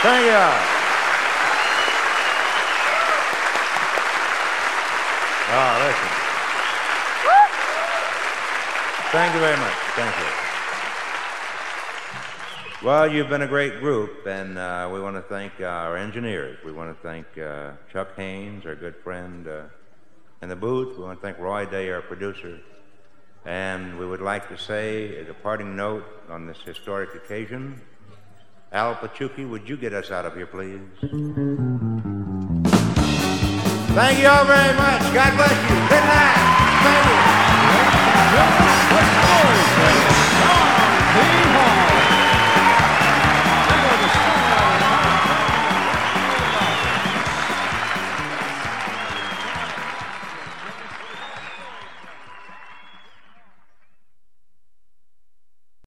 Thank you. Listen. Thank you very much. Thank you. Well, you've been a great group, and we want to thank our engineers. We want to thank Chuck Haynes, our good friend in the booth. We want to thank Roy Day, our producer. And we would like to say, as a parting note on this historic occasion, Al Pachuki, would you get us out of here, please? Thank you all very much. God bless you. Good night. Thank you.